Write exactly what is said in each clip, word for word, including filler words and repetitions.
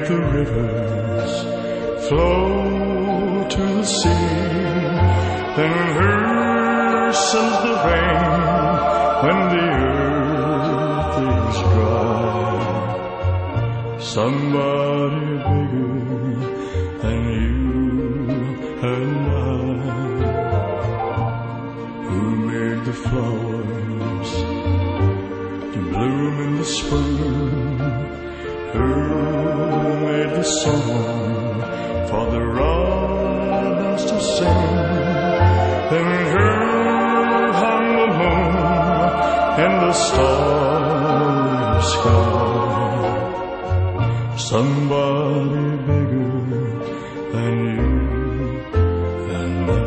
make the rivers flow to the sea, then who sends the rain when the earth is dry? Somebody bigger than you and I, who made the flowers to bloom in the spring, who made the song for the robins to sing, then who hung the moon in the starry sky? Somebody bigger than you and I.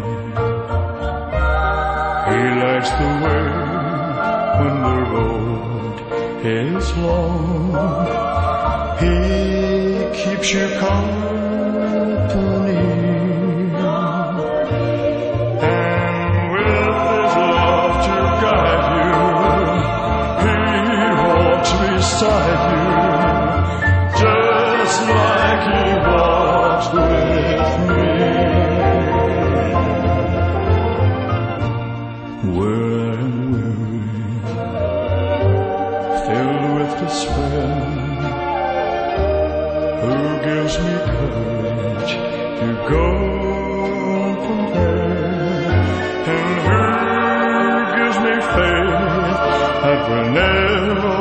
He lights the way when the road is long. He keeps you company, and with his love to guide you, he walks beside you, just like he walks with me. Where I'm weary, filled with despair, who gives me courage to go on from there, and who gives me faith that we'll never